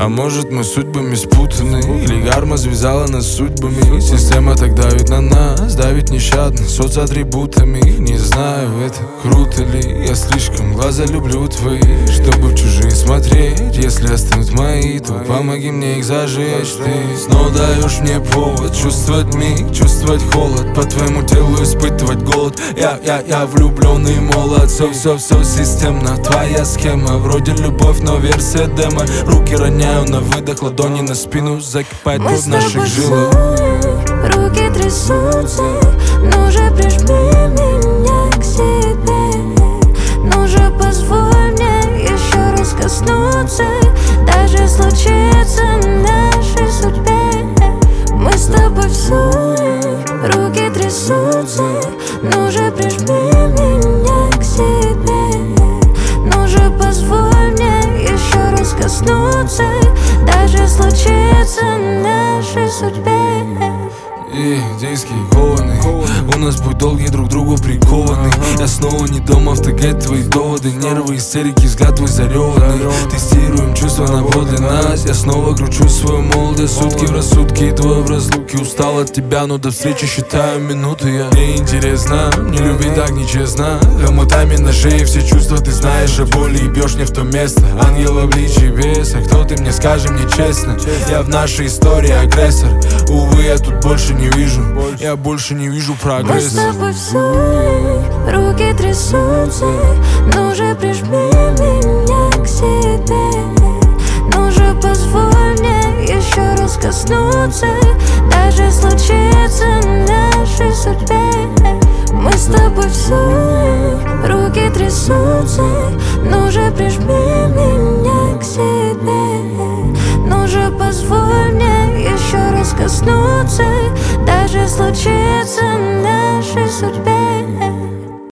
А может мы судьбами спутаны, или карма связала нас судьбами. Система так давит на нас, давит нещадно, соцатрибутами. Не знаю, это круто ли, я слишком глаза люблю твои, чтобы в чужие смотреть. Если останут мои, то помоги мне их зажечь. Ты снова даешь мне повод чувствовать миг, чувствовать холод, по твоему телу испытывать голод. Я влюбленный молод, все системно. Твоя схема, вроде любовь, но версия демо. Руки роняю на выдох, ладони на спину, закипает кровь в наших жилах. Руки трясутся, ну же прижми меня к себе. Ну же позволь мне еще раз коснуться, даже случится в нашей судьбе. Мы с тобой в ссоре, руки трясутся, ну же прижми меня к себе. Ну же позволь мне еще раз коснуться, даже случится в нашей судьбе. И дейские кованы, у нас путь долгий, друг другу прикованы. Я снова не дома, в ТГ твои доводы, нервы, истерики, взгляд твой зареванный. Тестируем чувства на подле нас, я снова кручу свою молодость. Сутки в рассудке и двое в разлуке. Устал от тебя, но до встречи считаю минуты. Мне интересно, не любить так нечестно. Хомутами на шее все чувства ты знаешь, а боли и бьешь не в то место. Ангел в обличии беса, кто ты мне, скажи мне честно. Я в нашей истории агрессор, увы, я тут больше не вижу, я больше не вижу прогресса. Мы с тобой в ссоре, руки трясутся, ну же прижми меня к себе. Ну же позволь мне еще раз коснуться, даже случится в нашей судьбе. Мы с тобой в ссоре, руки трясутся, ну же прижми меня к себе. Ну же позволь мне еще раз коснуться, даже случится в нашей судьбе.